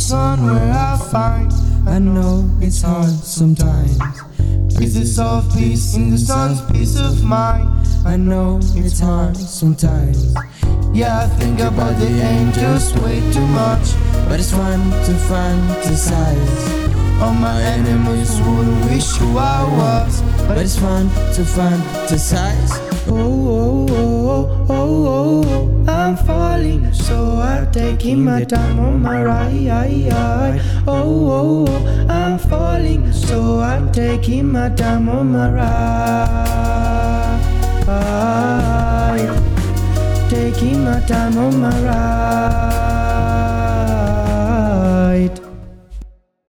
sun where I find. I know it's hard sometimes. Pieces of peace in the sun's peace of mind. I know it's hard sometimes. Yeah, I think about the angels way too much, but it's fun to fantasize. All my enemies would wish who I was, but it's fun to fantasize. Oh, oh, oh, oh, oh, oh, I'm falling, so I'm taking my time on my ride. Oh, oh, oh, I'm falling, so I'm taking my time on my ride. Taking my time on my ride.